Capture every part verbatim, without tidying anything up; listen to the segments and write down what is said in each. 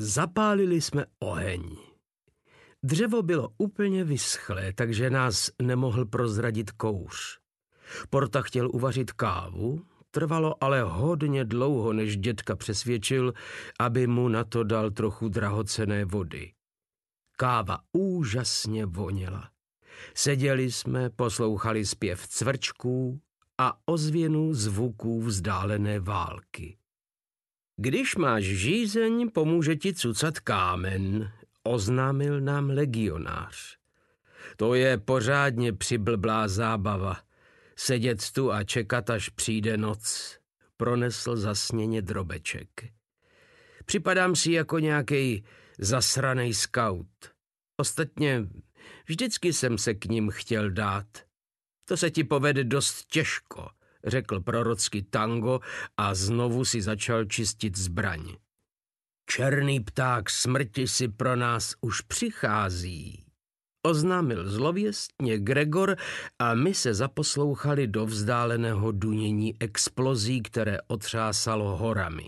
Zapálili jsme oheň. Dřevo bylo úplně vyschlé, takže nás nemohl prozradit kouř. Porta chtěl uvařit kávu, trvalo ale hodně dlouho, než dědka přesvědčil, aby mu na to dal trochu drahocenné vody. Káva úžasně voněla. Seděli jsme, poslouchali zpěv cvrčků a ozvěnu zvuků vzdálené války. Když máš žízeň, pomůže ti cucat kámen, oznámil nám legionář. To je pořádně přiblblá zábava. Sedět tu a čekat, až přijde noc, pronesl zasněně Drobeček. Připadám si jako nějakej zasranej skaut. Ostatně vždycky jsem se k ním chtěl dát. To se ti povede dost těžko, řekl prorocky Tango a znovu si začal čistit zbraň. Černý pták smrti si pro nás už přichází, oznámil zlověstně Gregor a my se zaposlouchali do vzdáleného dunění explozí, které otřásalo horami.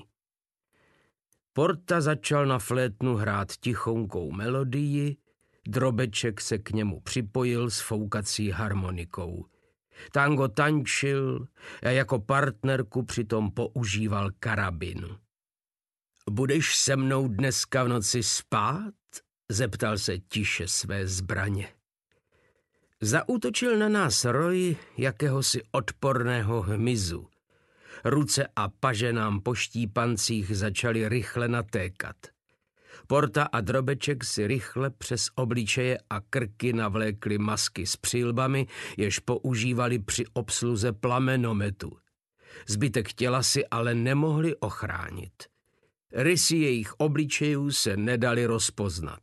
Porta začal na flétnu hrát tichonkou melodii, Drobeček se k němu připojil s foukací harmonikou. Tango tančil a jako partnerku přitom používal karabin. Budeš se mnou dneska v noci spát? Zeptal se tiše své zbraně. Zaútočil na nás roj jakéhosi odporného hmyzu. Ruce a paže nám po štípancích začaly rychle natékat. Porta a Drobeček si rychle přes obličeje a krky navlékli masky s přilbami, jež používali při obsluze plamenometu. Zbytek těla si ale nemohli ochránit. Rysy jejich obličejů se nedali rozpoznat.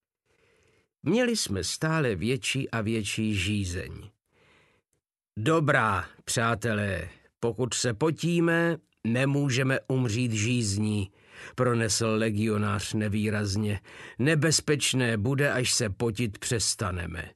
Měli jsme stále větší a větší žízeň. Dobrá, přátelé, pokud se potíme, nemůžeme umřít žízní, pronesl legionář nevýrazně. Nebezpečné bude, až se potit přestaneme.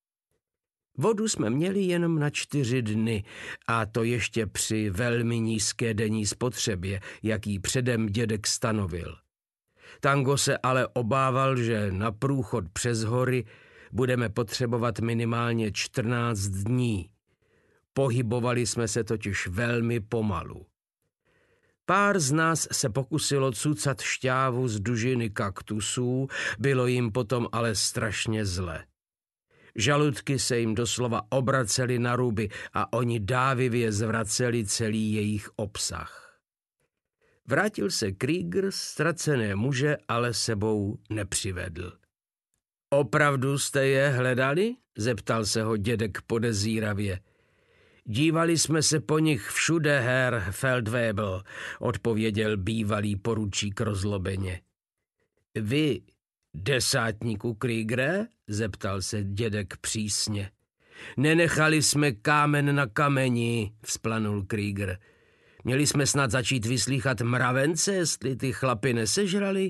Vodu jsme měli jenom na čtyři dny a to ještě při velmi nízké denní spotřebě, jaký předem dědek stanovil. Tango se ale obával, že na průchod přes hory budeme potřebovat minimálně čtrnáct dní. Pohybovali jsme se totiž velmi pomalu. Pár z nás se pokusilo cucat šťávu z dužiny kaktusů, bylo jim potom ale strašně zle. Žaludky se jim doslova obracely na ruby a oni dávivě zvraceli celý jejich obsah. Vrátil se Krieger, ztracené muže ale sebou nepřivedl. Opravdu jste je hledali? Zeptal se ho dědek podezíravě. Dívali jsme se po nich všude, Herr Feldwebel, odpověděl bývalý poručík rozlobeně. Vy, desátníku Kriegere? Zeptal se dědek přísně. Nenechali jsme kámen na kameni, vzplanul Krieger. Měli jsme snad začít vyslýchat mravence, jestli ty chlapy nesežrali?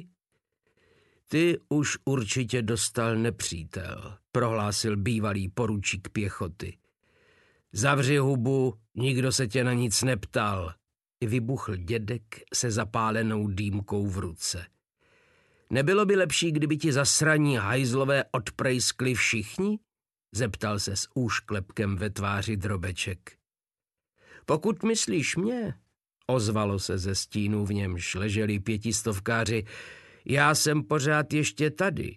Ty už určitě dostal nepřítel, prohlásil bývalý poručík pěchoty. Zavři hubu, nikdo se tě na nic neptal, vybuchl dědek se zapálenou dýmkou v ruce. Nebylo by lepší, kdyby ti zasraní hajzlové odprejskli všichni? Zeptal se s úšklepkem ve tváři Drobeček. Pokud myslíš mě, ozvalo se ze stínu, v němž leželi pětistovkáři, já jsem pořád ještě tady.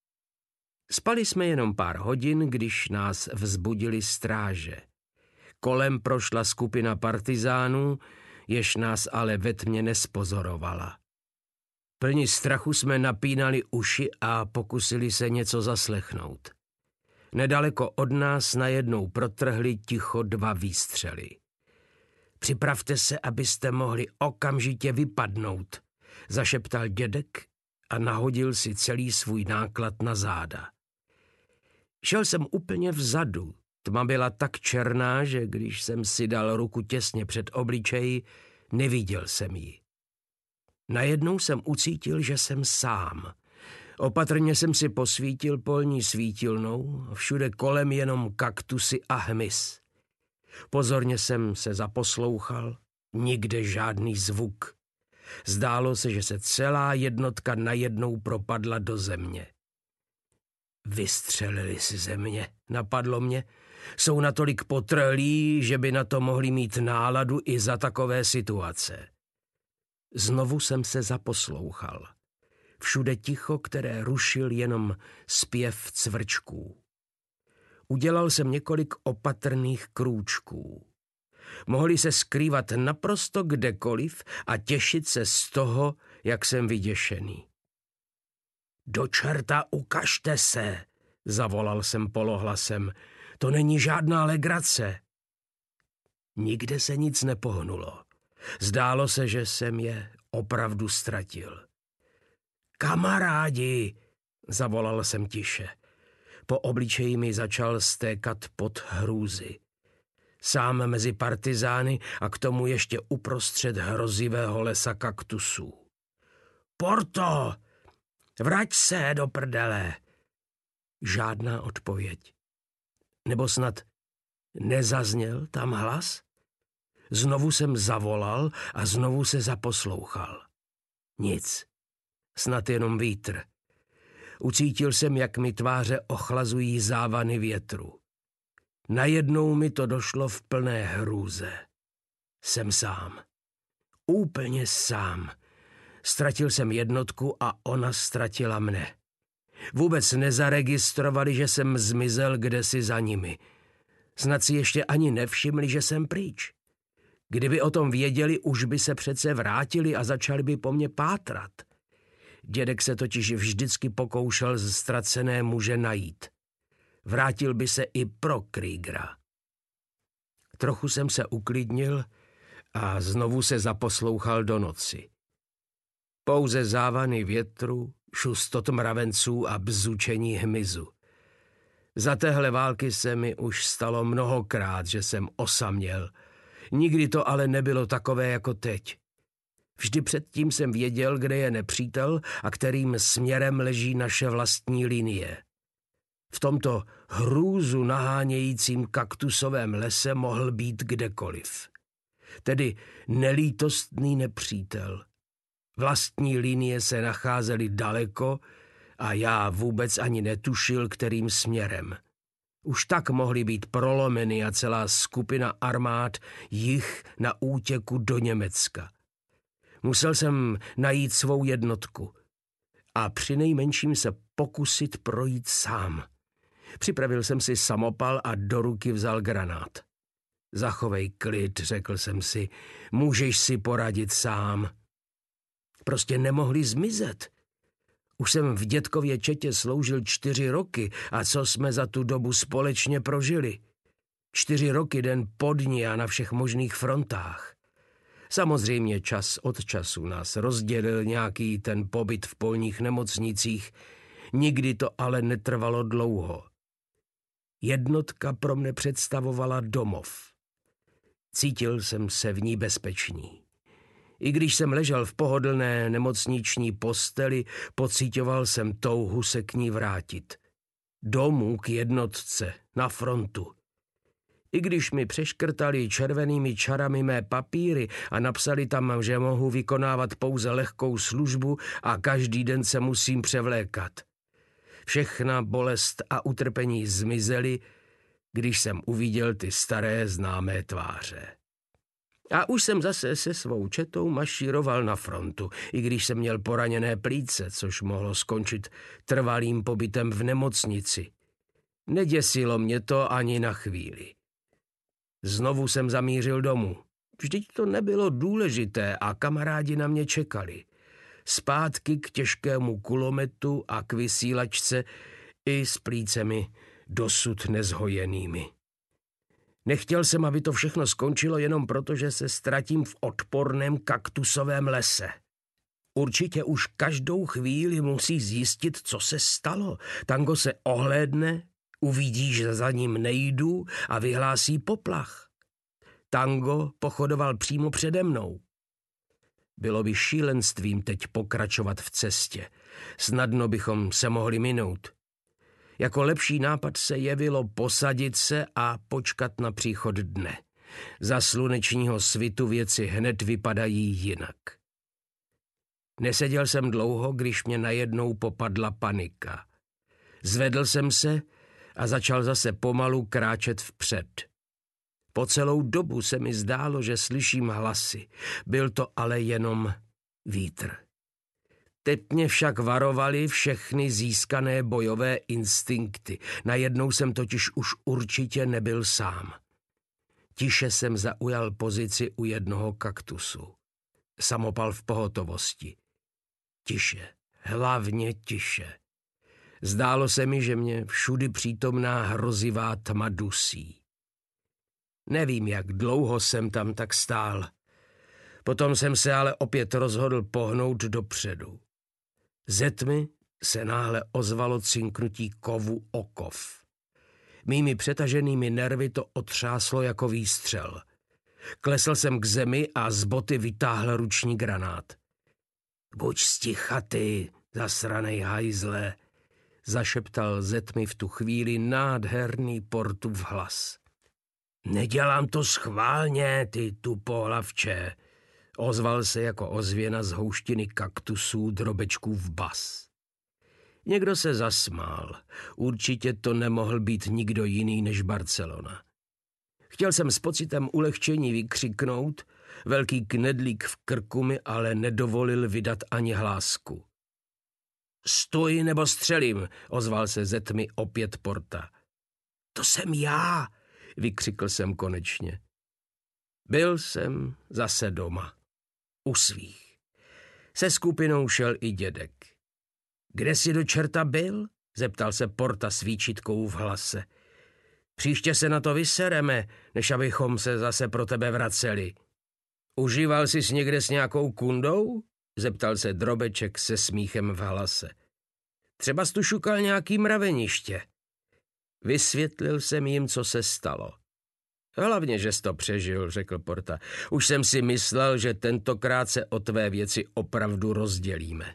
Spali jsme jenom pár hodin, když nás vzbudili stráže. Kolem prošla skupina partizánů, jež nás ale ve tmě nespozorovala. Plni strachu jsme napínali uši a pokusili se něco zaslechnout. Nedaleko od nás najednou protrhli ticho dva výstřely. Připravte se, abyste mohli okamžitě vypadnout, zašeptal dědek a nahodil si celý svůj náklad na záda. Šel jsem úplně vzadu. Tma byla tak černá, že když jsem si dal ruku těsně před obličej, neviděl jsem ji. Najednou jsem ucítil, že jsem sám. Opatrně jsem si posvítil polní svítilnou, všude kolem jenom kaktusy a hmyz. Pozorně jsem se zaposlouchal, nikde žádný zvuk. Zdálo se, že se celá jednotka najednou propadla do země. Vystřelili si ze mě, napadlo mě. Jsou natolik potrhlí, že by na to mohli mít náladu i za takové situace. Znovu jsem se zaposlouchal. Všude ticho, které rušil jenom zpěv cvrčků. Udělal jsem několik opatrných krůčků. Mohli se skrývat naprosto kdekoliv a těšit se z toho, jak jsem vyděšený. Do čerta ukažte se, zavolal jsem polohlasem. To není žádná legrace. Nikde se nic nepohnulo. Zdálo se, že jsem je opravdu ztratil. Kamarádi, zavolal jsem tiše. Po obličeji mi začal stékat pot hrůzy. Sám mezi partizány a k tomu ještě uprostřed hrozivého lesa kaktusů. Porto, vrať se do prdele. Žádná odpověď. Nebo snad nezazněl tam hlas? Znovu jsem zavolal a znovu se zaposlouchal. Nic. Snad jenom vítr. Ucítil jsem, jak mi tváře ochlazují závany větru. Najednou mi to došlo v plné hrůze. Jsem sám. Úplně sám. Ztratil jsem jednotku a ona ztratila mne. Vůbec nezaregistrovali, že jsem zmizel kdesi za nimi. Snad si ještě ani nevšimli, že jsem pryč. Kdyby o tom věděli, už by se přece vrátili a začali by po mně pátrat. Dědek se totiž vždycky pokoušel ztracené muže najít. Vrátil by se i pro Kriegera. Trochu jsem se uklidnil a znovu se zaposlouchal do noci. Pouze závany větru, šustot mravenců a bzučení hmyzu. Za téhle války se mi už stalo mnohokrát, že jsem osaměl. Nikdy to ale nebylo takové jako teď. Vždy předtím jsem věděl, kde je nepřítel a kterým směrem leží naše vlastní linie. V tomto hrůzu nahánějícím kaktusovém lese mohl být kdekoliv. Tedy nelítostný nepřítel. Vlastní linie se nacházely daleko a já vůbec ani netušil, kterým směrem. Už tak mohly být prolomeny a celá skupina armád jich na útěku do Německa. Musel jsem najít svou jednotku a přinejmenším se pokusit projít sám. Připravil jsem si samopal a do ruky vzal granát. Zachovej klid, řekl jsem si, můžeš si poradit sám. Prostě nemohli zmizet. Už jsem v dětkově četě sloužil čtyři roky a co jsme za tu dobu společně prožili. Čtyři roky den po dni a na všech možných frontách. Samozřejmě čas od času nás rozdělil nějaký ten pobyt v polních nemocnicích, nikdy to ale netrvalo dlouho. Jednotka pro mne představovala domov. Cítil jsem se v ní bezpečný. I když jsem ležel v pohodlné nemocniční posteli, pociťoval jsem touhu se k ní vrátit. Domů k jednotce, na frontu. I když mi přeškrtali červenými čarami mé papíry a napsali tam, že mohu vykonávat pouze lehkou službu a každý den se musím převlékat. Všechna bolest a utrpení zmizely, když jsem uviděl ty staré známé tváře. A už jsem zase se svou četou mašíroval na frontu, i když jsem měl poraněné plíce, což mohlo skončit trvalým pobytem v nemocnici. Neděsilo mě to ani na chvíli. Znovu jsem zamířil domů. Vždyť to nebylo důležité a kamarádi na mě čekali. Zpátky k těžkému kulometu a k vysílačce i s plícemi dosud nezhojenými. Nechtěl jsem, aby to všechno skončilo jenom proto, že se ztratím v odporném kaktusovém lese. Určitě už každou chvíli musí zjistit, co se stalo. Tango se ohlédne, uvidí, že za ním nejdu a vyhlásí poplach. Tango pochodoval přímo přede mnou. Bylo by šílenstvím teď pokračovat v cestě. Snadno bychom se mohli minout. Jako lepší nápad se jevilo posadit se a počkat na příchod dne. Za slunečního svitu věci hned vypadají jinak. Neseděl jsem dlouho, když mě najednou popadla panika. Zvedl jsem se a začal zase pomalu kráčet vpřed. Po celou dobu se mi zdálo, že slyším hlasy. Byl to ale jenom vítr. Teď mě však varovaly všechny získané bojové instinkty. Najednou jsem totiž už určitě nebyl sám. Tiše jsem zaujal pozici u jednoho kaktusu. Samopal v pohotovosti. Tiše, hlavně tiše. Zdálo se mi, že mě všudy přítomná hrozivá tma dusí. Nevím, jak dlouho jsem tam tak stál. Potom jsem se ale opět rozhodl pohnout dopředu. Ze tmy se náhle ozvalo cinknutí kovu o kov. Mými přetaženými nervy to otřáslo jako výstřel. Klesl jsem k zemi a z boty vytáhl ruční granát. Buď sticha ty, zasranej hajzle, zašeptal ze tmy v tu chvíli nádherný Portův hlas. Nedělám to schválně, ty tupohlavče, ozval se jako ozvěna z houštiny kaktusů Drobečkův bas. Někdo se zasmál. Určitě to nemohl být nikdo jiný než Barcelona. Chtěl jsem s pocitem ulehčení vykřiknout, velký knedlík v krku mi ale nedovolil vydat ani hlásku. Stoj nebo střelím, ozval se ze tmy opět Porta. To jsem já, vykřikl jsem konečně. Byl jsem zase doma, u svých. Se skupinou šel i dědek. Kde jsi do čerta byl? Zeptal se Porta s výčitkou v hlase. Příště se na to vysereme, než abychom se zase pro tebe vraceli. Užíval jsi někde s nějakou kundou? Zeptal se Drobeček se smíchem v hlase. Třeba jsi tu šukal nějaký mraveniště. Vysvětlil jsem jim, co se stalo. Hlavně, že jsi to přežil, řekl Porta. Už jsem si myslel, že tentokrát se o tvé věci opravdu rozdělíme.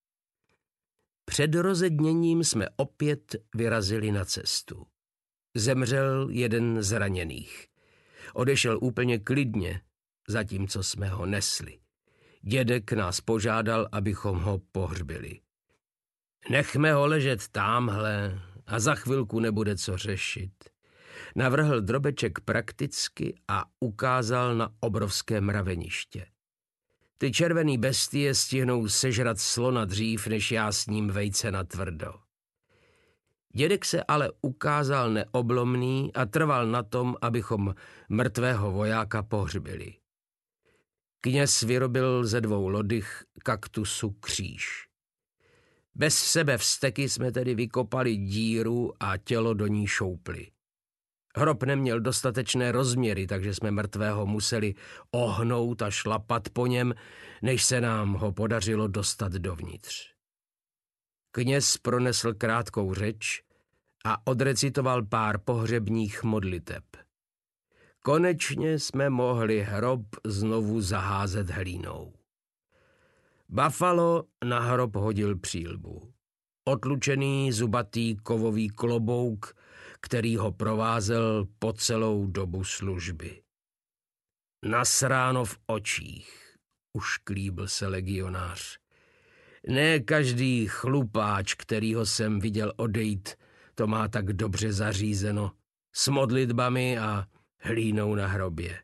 Před rozedněním jsme opět vyrazili na cestu. Zemřel jeden z raněných. Odešel úplně klidně, zatímco jsme ho nesli. Dědek nás požádal, abychom ho pohřbili. Nechme ho ležet támhle a za chvilku nebude co řešit. Navrhl Drobeček prakticky a ukázal na obrovské mraveniště. Ty červený bestie stihnou sežrat slona dřív, než já s ním vejce natvrdo. Dědek se ale ukázal neoblomný a trval na tom, abychom mrtvého vojáka pohřbili. Kněz vyrobil ze dvou lodych kaktusu kříž. Bez sebe vzteky jsme tedy vykopali díru a tělo do ní šoupli. Hrob neměl dostatečné rozměry, takže jsme mrtvého museli ohnout a šlapat po něm, než se nám ho podařilo dostat dovnitř. Kněz pronesl krátkou řeč a odrecitoval pár pohřebních modliteb. Konečně jsme mohli hrob znovu zaházet hlínou. Buffalo na hrob hodil přílbu. Otlučený zubatý kovový klobouk, který ho provázel po celou dobu služby. Nasráno v očích, ušklíbil se legionář. Ne každý chlupáč, kterýho jsem viděl odejít, to má tak dobře zařízeno, s modlitbami a hlínou na hrobě.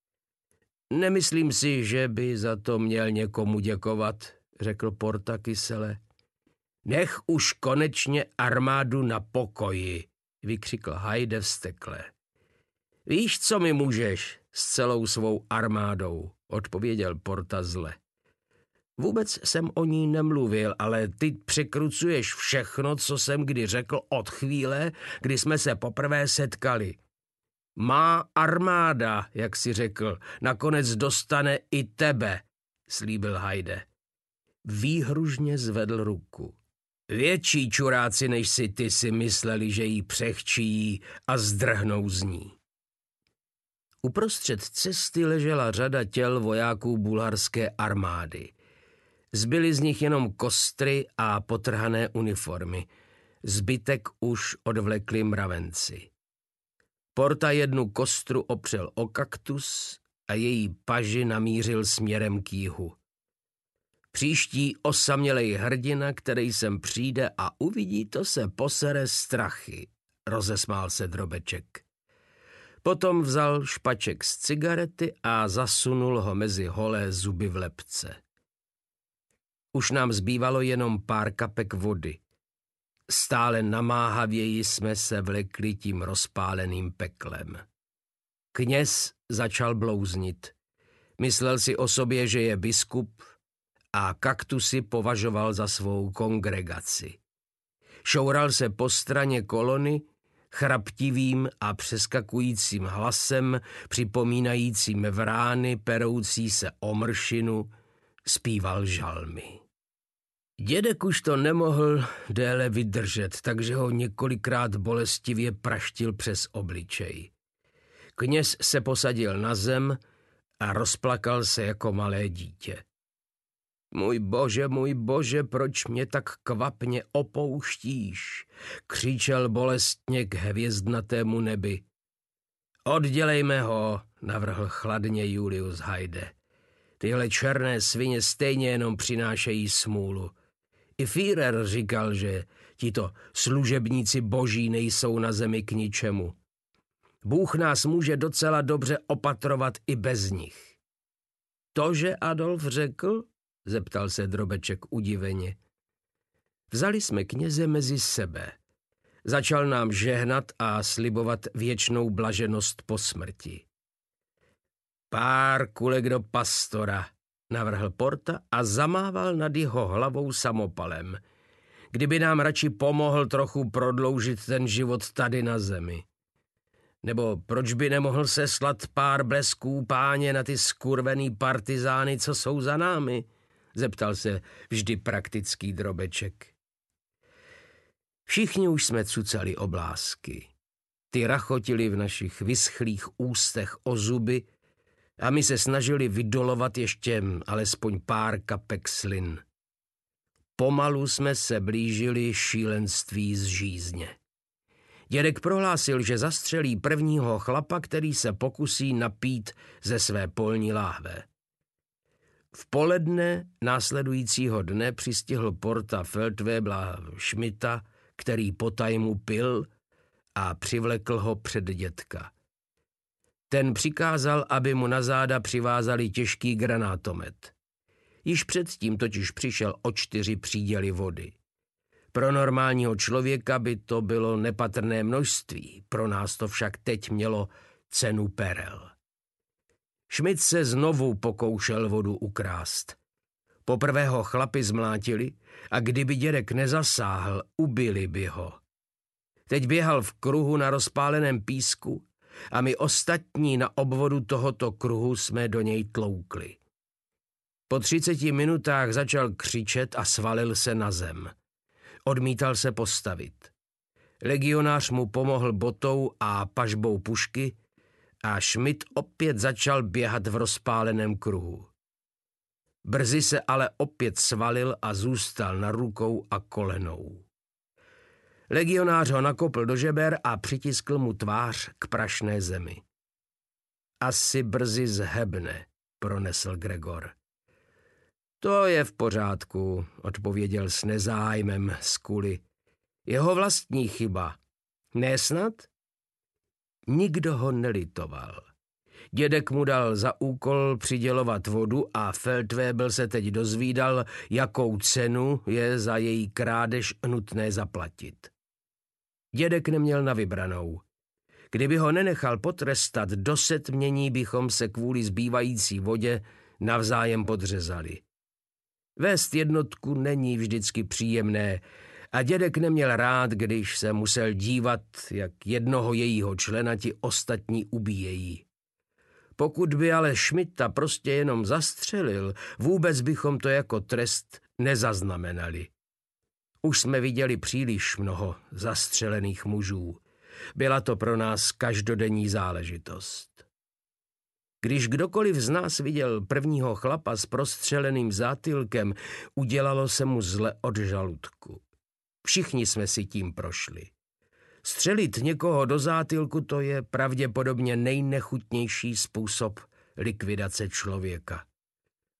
Nemyslím si, že by za to měl někomu děkovat, řekl Porta kysele. Nech už konečně armádu na pokoji, vykřikl Hyde vztekle. Víš, co mi můžeš s celou svou armádou, odpověděl Porta zle. Vůbec jsem o ní nemluvil, ale ty překrucuješ všechno, co jsem kdy řekl od chvíle, kdy jsme se poprvé setkali. Má armáda, jak si řekl, nakonec dostane i tebe, slíbil Hyde. Výhružně zvedl ruku. Větší čuráci, než si ty, si mysleli, že jí přechčí a zdrhnou z ní. Uprostřed cesty ležela řada těl vojáků bulharské armády. Zbyly z nich jenom kostry a potrhané uniformy. Zbytek už odvlekli mravenci. Porta jednu kostru opřel o kaktus a její paži namířil směrem k jihu. Příští osamělej hrdina, který sem přijde a uvidí to, se posere strachy, rozesmál se Drobeček. Potom vzal špaček z cigarety a zasunul ho mezi holé zuby v lebce. Už nám zbývalo jenom pár kapek vody. Stále namáhavěji jsme se vlekli tím rozpáleným peklem. Kněz začal blouznit. Myslel si o sobě, že je biskup, a kaktusy považoval za svou kongregaci. Šoural se po straně kolony chraptivým a přeskakujícím hlasem, připomínajícím vrány peroucí se o mršinu, zpíval žalmy. Dědek už to nemohl déle vydržet, takže ho několikrát bolestivě praštil přes obličej. Kněz se posadil na zem a rozplakal se jako malé dítě. Můj bože, můj bože, proč mě tak kvapně opouštíš? Křičel bolestně k hvězdnatému nebi. Oddělejme ho, navrhl chladně Julius Hajde. Tyhle černé svině stejně jenom přinášejí smůlu. I Führer říkal, že tito služebníci boží nejsou na zemi k ničemu. Bůh nás může docela dobře opatrovat i bez nich. To, že Adolf řekl? Zeptal se Drobeček udiveně. Vzali jsme kněze mezi sebe. Začal nám žehnat a slibovat věčnou blaženost po smrti. Pár kulek do pastora, navrhl Porta a zamával nad jeho hlavou samopalem. Kdyby nám radši pomohl trochu prodloužit ten život tady na zemi. Nebo proč by nemohl seslat pár blesků páně na ty skurvený partizány, co jsou za námi? Zeptal se vždy praktický Drobeček. Všichni už jsme cucali oblásky. Ty rachotili v našich vyschlých ústech o zuby a my se snažili vydolovat ještě alespoň pár kapek slin. Pomalu jsme se blížili šílenství z žízně. Dědek prohlásil, že zastřelí prvního chlapa, který se pokusí napít ze své polní láhve. V poledne následujícího dne přistihl Porta Feldwebla Schmidta, který potajmu pil, a přivlekl ho před dědka. Ten přikázal, aby mu na záda přivázali těžký granátomet. Již předtím totiž přišel o čtyři příděly vody. Pro normálního člověka by to bylo nepatrné množství, pro nás to však teď mělo cenu perel. Schmidt se znovu pokoušel vodu ukrást. Poprvé ho chlapi zmlátili a kdyby dědek nezasáhl, ubili by ho. Teď běhal v kruhu na rozpáleném písku a my ostatní na obvodu tohoto kruhu jsme do něj tloukli. Po třiceti minutách začal křičet a svalil se na zem. Odmítal se postavit. Legionář mu pomohl botou a pažbou pušky a Schmidt opět začal běhat v rozpáleném kruhu. Brzy se ale opět svalil a zůstal na rukou a kolenou. Legionář ho nakopl do žeber a přitiskl mu tvář k prašné zemi. Asi brzy zhebne, pronesl Gregor. To je v pořádku, odpověděl s nezájmem Scully. Jeho vlastní chyba. Ne snad? Nikdo ho nelitoval. Dědek mu dal za úkol přidělovat vodu a Feldwebel se teď dozvídal, jakou cenu je za její krádež nutné zaplatit. Dědek neměl na vybranou. Kdyby ho nenechal potrestat, do setmění bychom se kvůli zbývající vodě navzájem podřezali. Vést jednotku není vždycky příjemné a dědek neměl rád, když se musel dívat, jak jednoho jejího člena ti ostatní ubíjejí. Pokud by ale Schmidta prostě jenom zastřelil, vůbec bychom to jako trest nezaznamenali. Už jsme viděli příliš mnoho zastřelených mužů. Byla to pro nás každodenní záležitost. Když kdokoliv z nás viděl prvního chlapa s prostřeleným zátylkem, udělalo se mu zle od žaludku. Všichni jsme si tím prošli. Střelit někoho do zátylku, to je pravděpodobně nejnechutnější způsob likvidace člověka.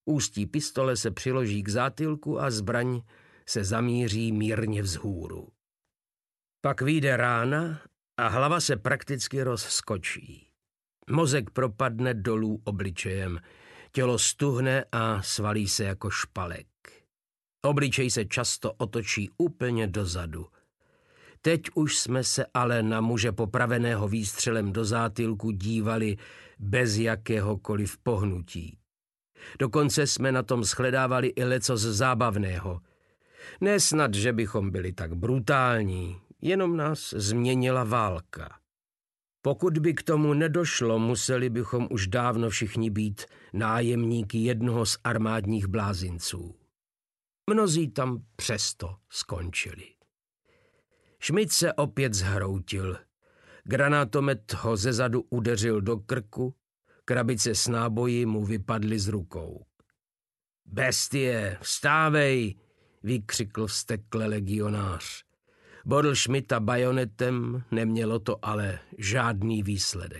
Ústí pistole se přiloží k zátylku a zbraň se zamíří mírně vzhůru. Pak vyjde rána a hlava se prakticky rozskočí. Mozek propadne dolů obličejem, tělo stuhne a svalí se jako špalek. Obličej se často otočí úplně dozadu. Teď už jsme se ale na muže popraveného výstřelem do zátylku dívali bez jakéhokoliv pohnutí. Dokonce jsme na tom shledávali i lecos zábavného. Nesnad, že bychom byli tak brutální, jenom nás změnila válka. Pokud by k tomu nedošlo, museli bychom už dávno všichni být nájemníky jednoho z armádních blázinců. Mnozí tam přesto skončili. Schmidt se opět zhroutil. Granátomet ho zezadu udeřil do krku, krabice s náboji mu vypadly z rukou. Bestie, vstávej, vykřikl vztekle legionář. Bodl Schmidta bajonetem, nemělo to ale žádný výsledek.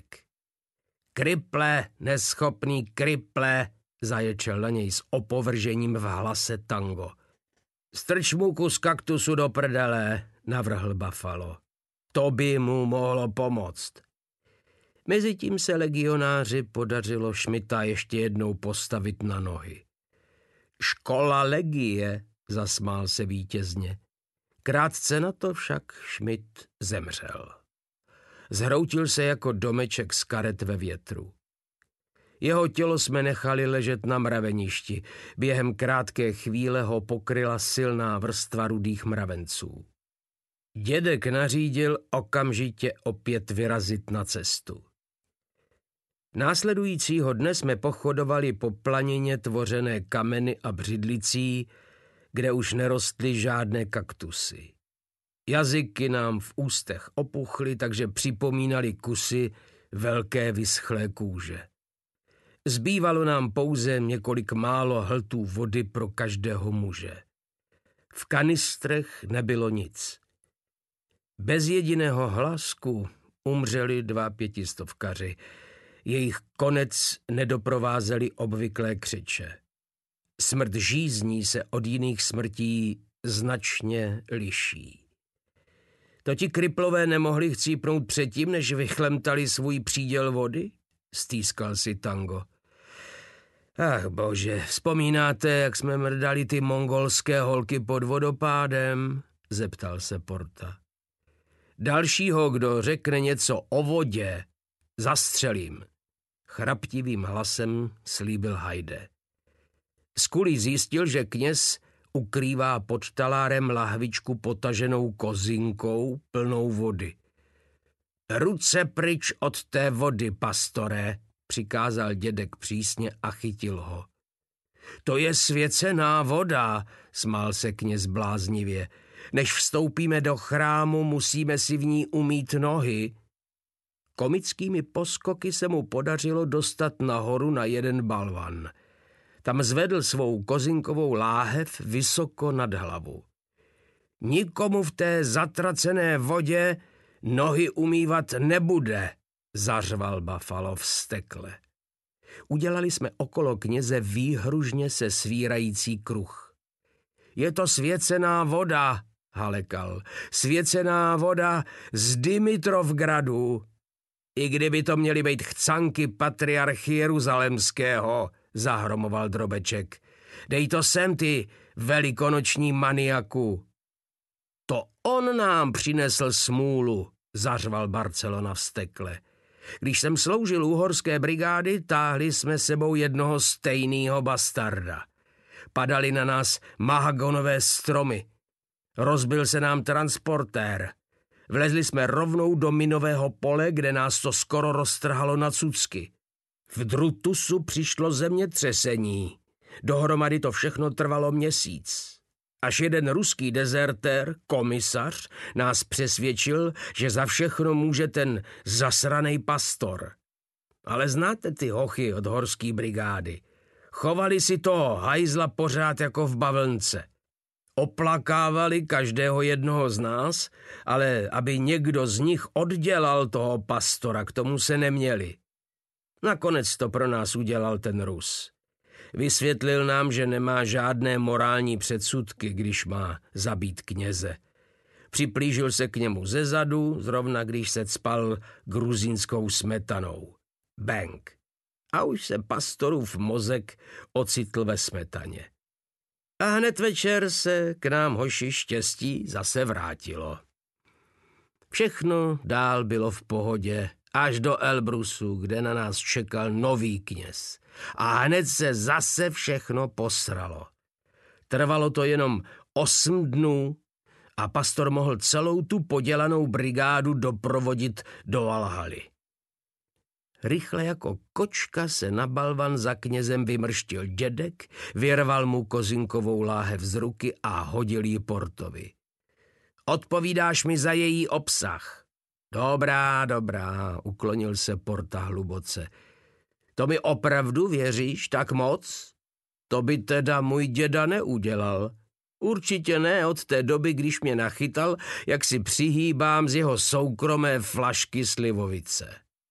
Kriple, neschopný kriple, zaječel na něj s opovržením v hlase Tango. Strč mu kus kaktusu do prdele, navrhl Buffalo. To by mu mohlo pomoct. Mezitím se legionáři podařilo Schmidta ještě jednou postavit na nohy. Škola legie, zasmál se vítězně. Krátce na to však Schmidt zemřel. Zhroutil se jako domeček z karet ve větru. Jeho tělo jsme nechali ležet na mraveništi. Během krátké chvíle ho pokryla silná vrstva rudých mravenců. Dědek nařídil okamžitě opět vyrazit na cestu. Následujícího dne jsme pochodovali po planině tvořené kameny a břidlicí, kde už nerostly žádné kaktusy. Jazyky nám v ústech opuchly, takže připomínali kusy velké vyschlé kůže. Zbývalo nám pouze několik málo hltů vody pro každého muže. V kanistrech nebylo nic. Bez jediného hlásku umřeli dva pětistovkaři. Jejich konec nedoprovázeli obvyklé křiče. Smrt žízní se od jiných smrtí značně liší. To ti kriplové nemohli chcípnout předtím, než vychlemtali svůj příděl vody? Stýskal si Tango. Ach bože, vzpomínáte, jak jsme mrdali ty mongolské holky pod vodopádem? Zeptal se Porta. Dalšího, kdo řekne něco o vodě, zastřelím. Chraptivým hlasem slíbil Hajde. Skully zjistil, že kněz ukrývá pod talárem lahvičku potaženou kozinkou plnou vody. Ruce pryč od té vody, pastore, přikázal dědek přísně a chytil ho. To je svěcená voda, smál se kněz bláznivě. Než vstoupíme do chrámu, musíme si v ní umýt nohy. Komickými poskoky se mu podařilo dostat nahoru na jeden balvan. Tam zvedl svou kozinkovou láhev vysoko nad hlavu. Nikomu v té zatracené vodě nohy umývat nebude, zařval Buffalo vztekle. Udělali jsme okolo kněze výhružně se svírající kruh. Je to svěcená voda, halekal, svěcená voda z Dimitrovgradu. I kdyby to měly být chcanky patriarchy Jeruzalemského, zahromoval Drobeček. Dej to sem, ty velikonoční maniaku. To on nám přinesl smůlu, zařval Barcelona vztekle. Když jsem sloužil u horské brigády, táhli jsme sebou jednoho stejného bastarda. Padaly na nás mahagonové stromy. Rozbil se nám transportér. Vlezli jsme rovnou do minového pole, kde nás to skoro roztrhalo na cucky. V Drutusu přišlo zemětřesení. Dohromady to všechno trvalo měsíc. Až jeden ruský dezertér, komisař, nás přesvědčil, že za všechno může ten zasranej pastor. Ale znáte ty hochy od horské brigády. Chovali si toho hajzla pořád jako v bavlnce. Oplakávali každého jednoho z nás, ale aby někdo z nich oddělal toho pastora, k tomu se neměli. Nakonec to pro nás udělal ten Rus. Vysvětlil nám, že nemá žádné morální předsudky, když má zabít kněze. Připlížil se k němu zezadu, zrovna když se cpal gruzínskou smetanou. Bang. A už se pastorův mozek ocitl ve smetaně. A hned večer se k nám hoši štěstí zase vrátilo. Všechno dál bylo v pohodě, až do Elbrusu, kde na nás čekal nový kněz. A hned se zase všechno posralo. Trvalo to jenom osm dnů a pastor mohl celou tu podělanou brigádu doprovodit do Valhaly. Rychle jako kočka se na balvan za knězem vymrštil dědek, vyrval mu kozinkovou láhev z ruky a hodil ji Portovi. Odpovídáš mi za její obsah. Dobrá, dobrá, uklonil se Porta hluboce. To mi opravdu věříš tak moc? To by teda můj děda neudělal. Určitě ne od té doby, když mě nachytal, jak si přihýbám z jeho soukromé flašky slivovice.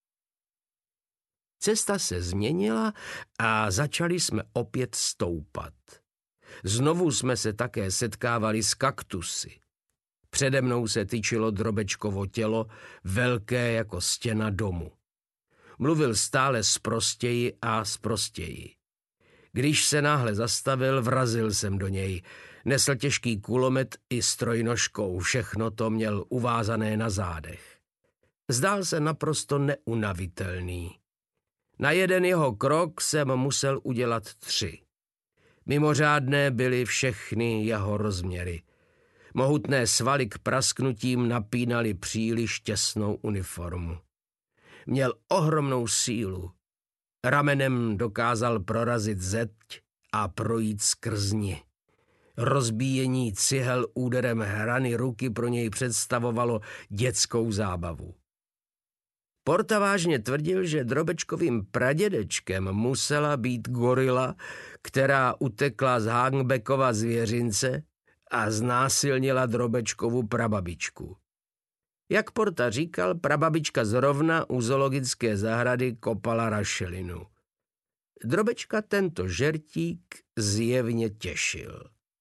Cesta se změnila a začali jsme opět stoupat. Znovu jsme se také setkávali s kaktusy. Přede mnou se tyčilo Drobečkovo tělo, velké jako stěna domu. Mluvil stále sprostěji a sprostěji. Když se náhle zastavil, vrazil jsem do něj. Nesl těžký kulomet i s trojnožkou, všechno to měl uvázané na zádech. Zdál se naprosto neunavitelný. Na jeden jeho krok jsem musel udělat tři. Mimořádné byly všechny jeho rozměry. Mohutné svaly k prasknutím napínaly příliš těsnou uniformu. Měl ohromnou sílu. Ramenem dokázal prorazit zeď a projít skrz ni. Rozbíjení cihel úderem hrany ruky pro něj představovalo dětskou zábavu. Porta vážně tvrdil, že Drobečkovým pradědečkem musela být gorila, která utekla z Hagenbeckova zvěřince a znásilnila Drobečkovu prababičku. Jak Porta říkal, prababička zrovna u zoologické zahrady kopala rašelinu. Drobečka tento žertík zjevně těšil.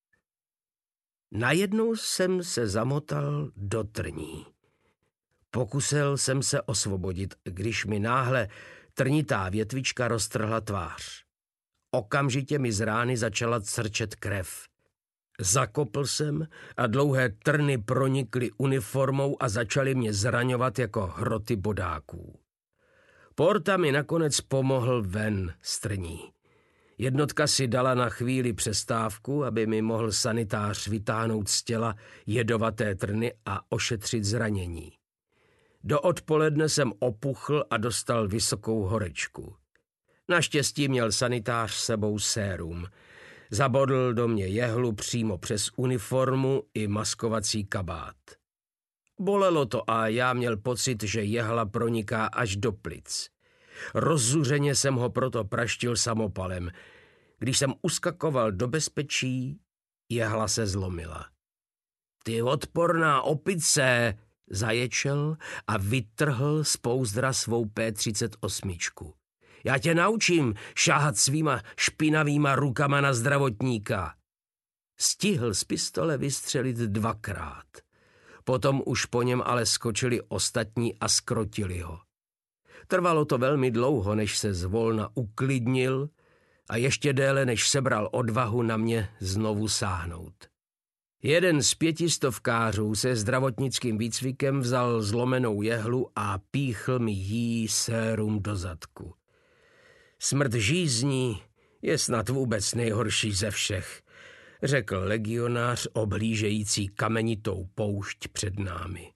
Najednou jsem se zamotal do trní. Pokusil jsem se osvobodit, když mi náhle trnitá větvička roztrhla tvář. Okamžitě mi z rány začala crčet krev. Zakopl jsem a dlouhé trny pronikly uniformou a začaly mě zraňovat jako hroty bodáků. Porta mi nakonec pomohl ven z trní. Jednotka si dala na chvíli přestávku, aby mi mohl sanitář vytáhnout z těla jedovaté trny a ošetřit zranění. Do odpoledne jsem opuchl a dostal vysokou horečku. Naštěstí měl sanitář s sebou sérum. Zabodl do mě jehlu přímo přes uniformu i maskovací kabát. Bolelo to a já měl pocit, že jehla proniká až do plic. Rozzuřeně jsem ho proto praštil samopalem. Když jsem uskakoval do bezpečí, jehla se zlomila. Ty odporná opice, zaječel a vytrhl z pouzdra svou P třicet osm. Já tě naučím šáhat svýma špinavýma rukama na zdravotníka. Stihl z pistole vystřelit dvakrát. Potom už po něm ale skočili ostatní a skrotili ho. Trvalo to velmi dlouho, než se zvolna uklidnil a ještě déle, než sebral odvahu na mě znovu sáhnout. Jeden z pětistovkářů se zdravotnickým výcvikem vzal zlomenou jehlu a píchl mi jí sérum do zadku. Smrt žízní je snad vůbec nejhorší ze všech, řekl legionář oblížející kamenitou poušť před námi.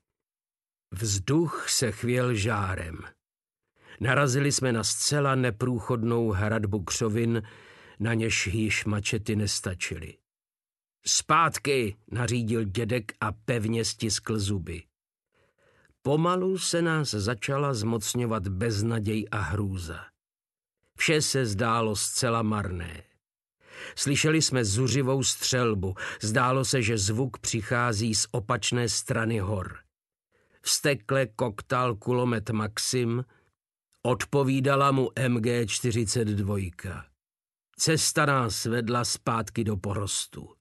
Vzduch se chvěl žárem. Narazili jsme na zcela neprůchodnou hradbu křovin, na něž již mačety nestačily. Zpátky, nařídil dědek a pevně stiskl zuby. Pomalu se nás začala zmocňovat beznaděj a hrůza. Vše se zdálo zcela marné. Slyšeli jsme zuřivou střelbu, zdálo se, že zvuk přichází z opačné strany hor. Vztekle koktal kulomet Maxim, odpovídala mu M G čtyřicet dva. Cesta nás vedla zpátky do porostu.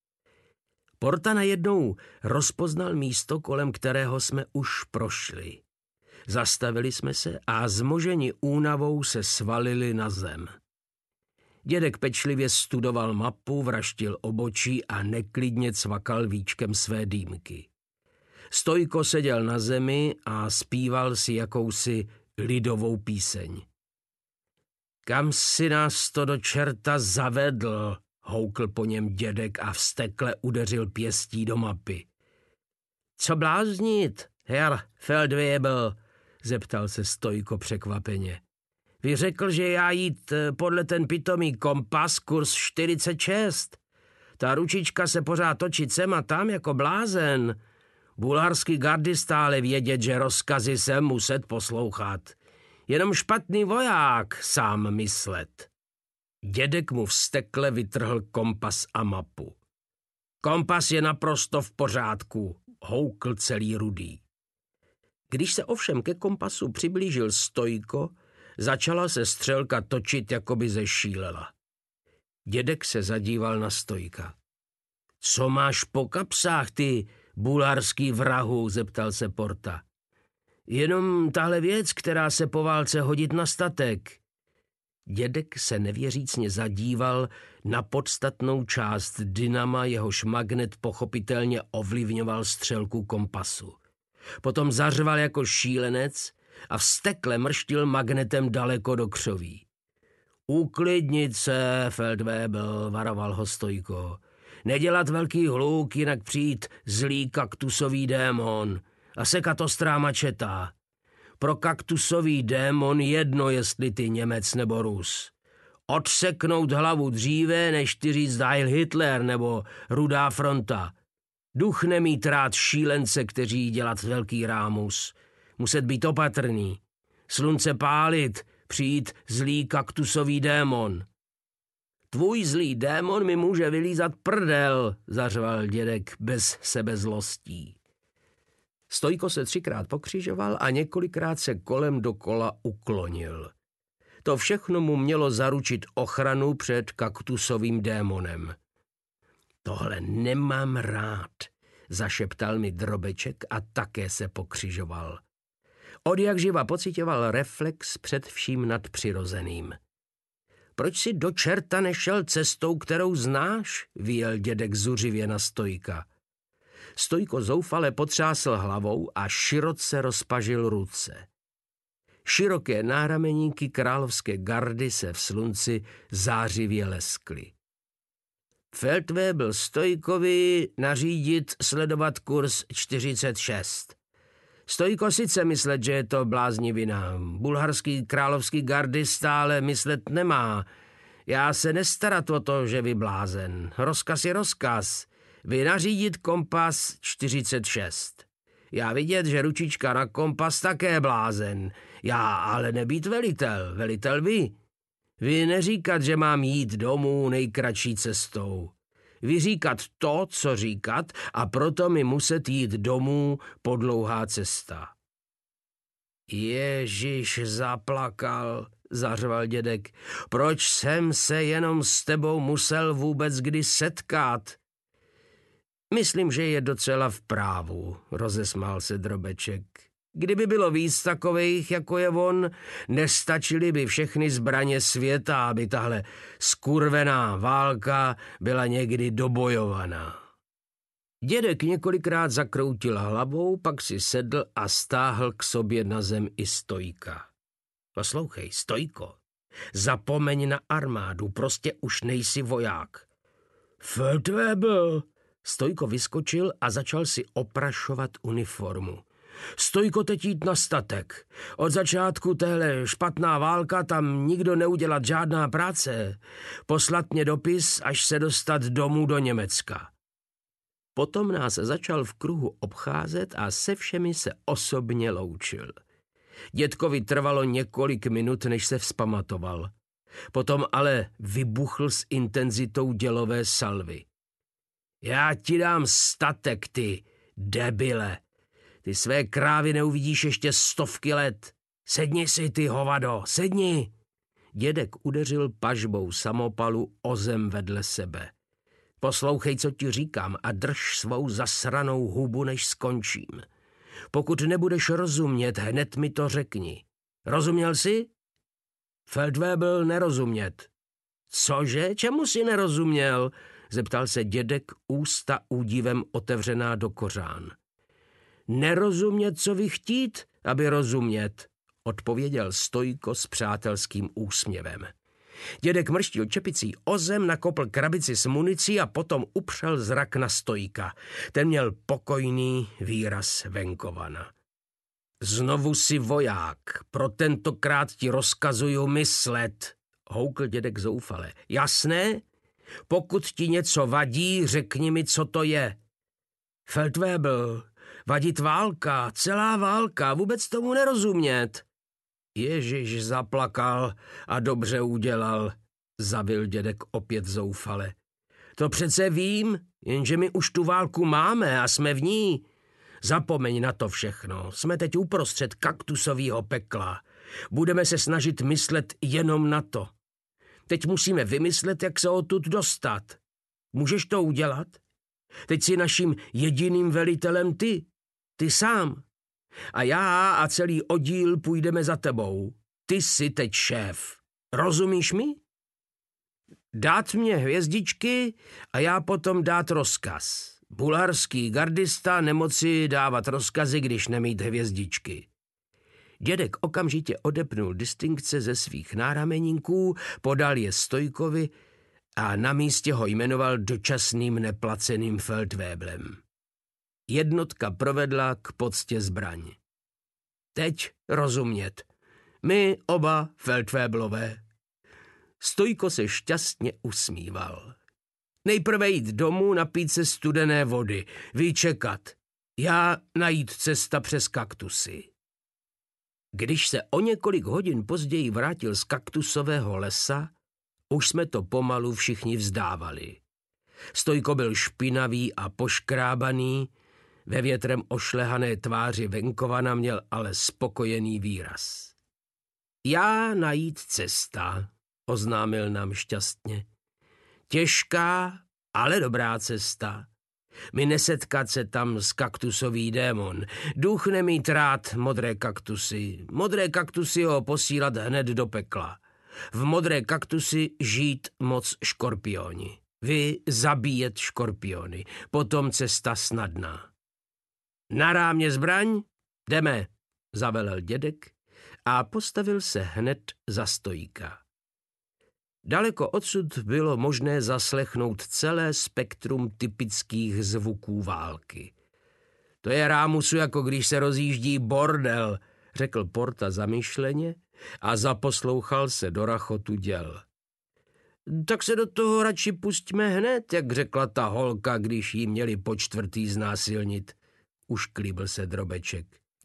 Porta najednou rozpoznal místo, kolem kterého jsme už prošli. Zastavili jsme se a zmoženi únavou se svalili na zem. Dědek pečlivě studoval mapu, vraštil obočí a neklidně cvakal víčkem své dýmky. Stojko seděl na zemi a zpíval si jakousi lidovou píseň. Kam si nás to do čerta zavedl, houkl po něm dědek a vztekle udeřil pěstí do mapy. Co bláznit, herr Feldwebel, zeptal se Stojko překvapeně. Vy řekl, že já jít podle ten pitomý kompas kurz čtyřicet šest. Ta ručička se pořád točí sem a tam jako blázen. Bulharský gardy stále vědět, že rozkazy se muset poslouchat. Jenom špatný voják sám myslet. Dědek mu vztekle vytrhl kompas a mapu. Kompas je naprosto v pořádku, houkl celý Rudý. Když se ovšem ke kompasu přiblížil Stojko, začala se střelka točit, jako by zešílela. Dědek se zadíval na Stojka. Co máš po kapsách, ty bulharský vrahu, zeptal se Porta. Jenom tahle věc, která se po válce hodit na statek. Dědek se nevěřícně zadíval na podstatnou část dynama, jehož magnet pochopitelně ovlivňoval střelku kompasu. Potom zařval jako šílenec a vztekle mrštil magnetem daleko do křoví. Uklidnit se, Feldwebel, varoval ho Stojko. Nedělat velký hluk, jinak přijít zlý kaktusový démon a sekat ostrá mačeta. Pro kaktusový démon jedno, jestli ty Němec nebo Rus. Odseknout hlavu dříve, než ty říct Heil Hitler nebo Rudá fronta. Duch nemít rád šílence, kteří dělat velký rámus. Muset být opatrný. Slunce pálit, přijít zlý kaktusový démon. Tvůj zlý démon mi může vylízat prdel, zařval dědek bez sebezlostí. Stojko se třikrát pokřižoval a několikrát se kolem dokola uklonil. To všechno mu mělo zaručit ochranu před kaktusovým démonem. Tohle nemám rád, zašeptal mi Drobeček a také se pokřižoval. Odjakživa pocitoval reflex před vším nadpřirozeným. Proč si do čerta nešel cestou, kterou znáš? Vyjel dědek zuřivě na Stojka. Stojko zoufale potřásl hlavou a široce rozpažil ruce. Široké náhrameníky královské gardy se v slunci zářivě leskly. Feldwebel Stojkovi nařídit sledovat kurz čtyřicet šest. Stojko sice myslet, že je to bláznivina. Bulharský královský gardy stále myslet nemá. Já se nestarat o to, že vy blázen. Rozkaz je rozkaz. Vy nařídit kompas čtyřicet šest. Já vidět, že ručička na kompas také blázen. Já ale nebýt velitel. Velitel vy. Vy neříkat, že mám jít domů nejkratší cestou. Vy říkat to, co říkat, a proto mi muset jít domů podlouhá cesta. Ježiš, zaplakal, zařval dědek. Proč jsem se jenom s tebou musel vůbec kdy setkat? Myslím, že je docela v právu, rozesmál se Drobeček. Kdyby bylo víc takových, jako je on, nestačily by všechny zbraně světa, aby tahle skurvená válka byla někdy dobojovaná. Dědek několikrát zakroutil hlavou, pak si sedl a stáhl k sobě na zem i Stojka. Poslouchej, Stojko, zapomeň na armádu, prostě už nejsi voják. Feldwebel! Stojko vyskočil a začal si oprašovat uniformu. Stojko, teď jít na statek. Od začátku téhle špatná válka tam nikdo neudělat žádná práce. Poslat mě dopis, až se dostat domů do Německa. Potom nás začal v kruhu obcházet a se všemi se osobně loučil. Dědkovi trvalo několik minut, než se vzpamatoval. Potom ale vybuchl s intenzitou dělové salvy. Já ti dám statek, ty debile. Ty své krávy neuvidíš ještě stovky let. Sedni si, ty hovado, sedni. Dědek udeřil pažbou samopalu o zem vedle sebe. Poslouchej, co ti říkám, a drž svou zasranou hubu, než skončím. Pokud nebudeš rozumět, hned mi to řekni. Rozuměl jsi? Feldwebel nerozumět. Cože? Čemu jsi nerozuměl? Zeptal se dědek, ústa údivem otevřená do kořán. Nerozumět, co vy chtít, aby rozumět, odpověděl Stojko s přátelským úsměvem. Dědek mrštil čepicí o zem, nakopl krabici s municí a potom upřel zrak na Stojka. Ten měl pokojný výraz venkovana. Znovu si voják, pro tentokrát ti rozkazuju myslet, houkl dědek zoufale. Jasné? Pokud ti něco vadí, řekni mi, co to je. Feldwebel, vadit válka, celá válka, vůbec tomu nerozumět. Ježiš zaplakal a dobře udělal, zavil dědek opět zoufale. To přece vím, jenže my už tu válku máme a jsme v ní. Zapomeň na to všechno, jsme teď uprostřed kaktusového pekla. Budeme se snažit myslet jenom na to. Teď musíme vymyslet, jak se odtud dostat. Můžeš to udělat? Teď jsi naším jediným velitelem ty, ty sám. A já a celý oddíl půjdeme za tebou. Ty jsi teď šéf. Rozumíš mi? Dát mě hvězdičky a já potom dát rozkaz. Bulharský gardista nemoci dávat rozkazy, když nemít hvězdičky. Dědek okamžitě odepnul distinkce ze svých nárameníků, podal je Stojkovi a na místě ho jmenoval dočasným neplaceným Feldweblem. Jednotka provedla k poctě zbraň. Teď rozumět. My oba Feldweblové. Stojko se šťastně usmíval. Nejprve jít domů, napít se studené vody, vyčekat. Já najít cesta přes kaktusy. Když se o několik hodin později vrátil z kaktusového lesa, už jsme to pomalu všichni vzdávali. Stojko byl špinavý a poškrábaný, ve větrem ošlehané tváři venkovana měl ale spokojený výraz. Já najít cesta, oznámil nám šťastně. Těžká, ale dobrá cesta. My nesetkat se tam s kaktusový démon. Duch nemít rád modré kaktusy. Modré kaktusy ho posílat hned do pekla. V modré kaktusy žít moc škorpioni. Vy zabíjet škorpiony. Potom cesta snadná. Na rámě zbraň? Jdeme, zavelel dědek a postavil se hned za Stojka. Daleko odsud bylo možné zaslechnout celé spektrum typických zvuků války. To je rámusu, jako když se rozjíždí bordel, řekl Porta zamyšleně a zaposlouchal se do rachotu děl. Tak se do toho radši pustíme hned, jak řekla ta holka, když jí měli po čtvrtý znásilnit. Ušklíbil se Drobeček.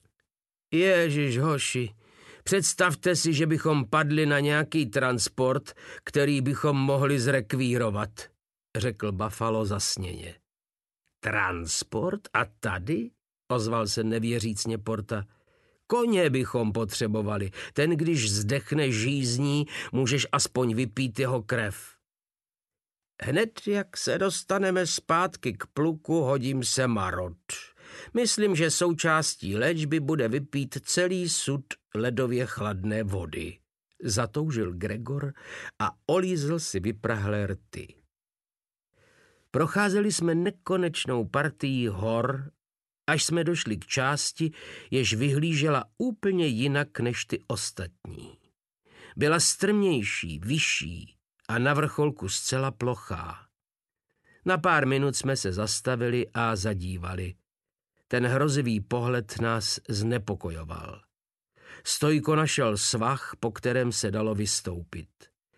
Ježiš, hoši, představte si, že bychom padli na nějaký transport, který bychom mohli zrekvírovat, řekl Buffalo zasněně. Transport? A tady? Ozval se nevěřícně Porta. Koně bychom potřebovali. Ten, když zdechne žízní, můžeš aspoň vypít jeho krev. Hned, jak se dostaneme zpátky k pluku, hodím se marot. Myslím, že součástí léčby bude vypít celý sud ledově chladné vody. Zatoužil Gregor a olízl si vyprahlé rty. Procházeli jsme nekonečnou partií hor, až jsme došli k části, jež vyhlížela úplně jinak než ty ostatní. Byla strmější, vyšší a na vrcholku zcela plochá. Na pár minut jsme se zastavili a zadívali. Ten hrozivý pohled nás znepokojoval. Stojko našel svah, po kterém se dalo vystoupit.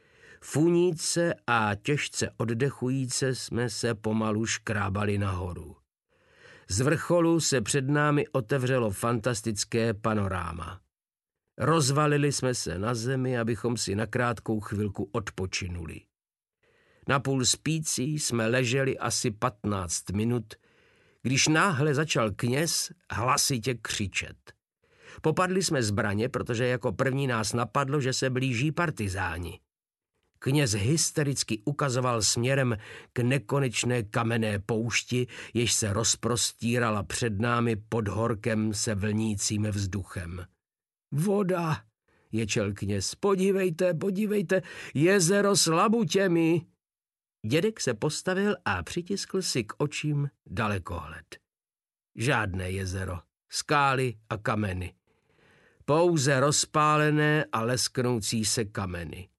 Funíce a těžce oddechujíce jsme se pomalu škrábali nahoru. Z vrcholu se před námi otevřelo fantastické panoráma. Rozvalili jsme se na zemi, abychom si na krátkou chvilku odpočinuli. Napůl spící jsme leželi asi patnáct minut, když náhle začal kněz hlasitě křičet. Popadli jsme zbraně, protože jako první nás napadlo, že se blíží partizáni. Kněz hystericky ukazoval směrem k nekonečné kamenné poušti, jež se rozprostírala před námi pod horkem se vlnícím vzduchem. Voda, ječel kněz, podívejte, podívejte, jezero s labutěmi. Dědek se postavil a přitiskl si k očím dalekohled. Žádné jezero, skály a kameny. Pouze rozpálené a lesknoucí se kameny.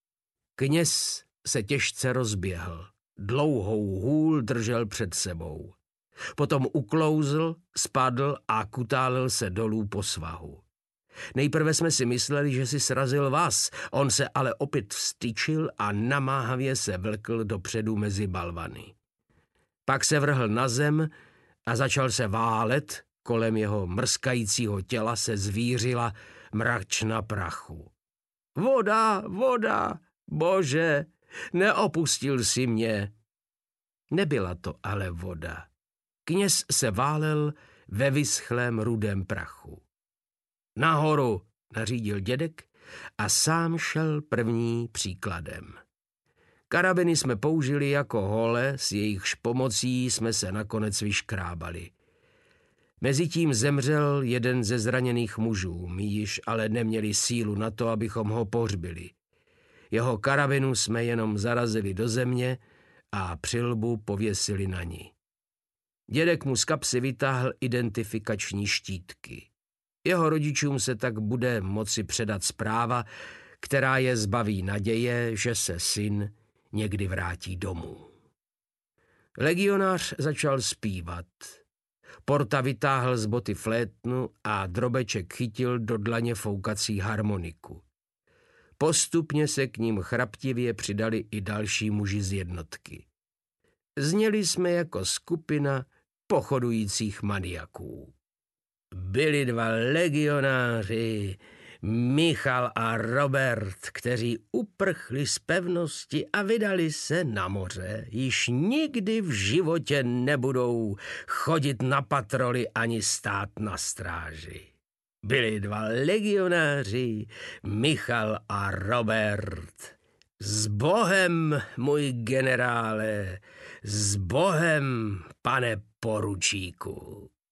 Kněz se těžce rozběhl. Dlouhou hůl držel před sebou. Potom uklouzl, spadl a kutálil se dolů po svahu. Nejprve jsme si mysleli, že si srazil vás, on se ale opět vstyčil a namáhavě se vlkl dopředu mezi balvany. Pak se vrhl na zem a začal se válet, kolem jeho mrskajícího těla se zvířila mračna prachu. Voda, voda, bože, neopustil si mě. Nebyla to ale voda. Kněz se válel ve vyschlém rudém prachu. Nahoru, nařídil dědek a sám šel první příkladem. Karabiny jsme použili jako hole, s jejichž pomocí jsme se nakonec vyškrábali. Mezitím zemřel jeden ze zraněných mužů, my již ale neměli sílu na to, abychom ho pohřbili. Jeho karabinu jsme jenom zarazili do země a přilbu pověsili na ní. Dědek mu z kapsy vytáhl identifikační štítky. Jeho rodičům se tak bude moci předat zpráva, která je zbaví naděje, že se syn někdy vrátí domů. Legionář začal zpívat. Porta vytáhl z boty flétnu a Drobeček chytil do dlaně foukací harmoniku. Postupně se k ním chraptivě přidali i další muži z jednotky. Zněli jsme jako skupina pochodujících maniaků. Byli dva legionáři, Michal a Robert, kteří uprchli z pevnosti a vydali se na moře. Již nikdy v životě nebudou chodit na patroly ani stát na stráži. Byli dva legionáři, Michal a Robert. S Bohem, můj generále, s Bohem, pane poručíku.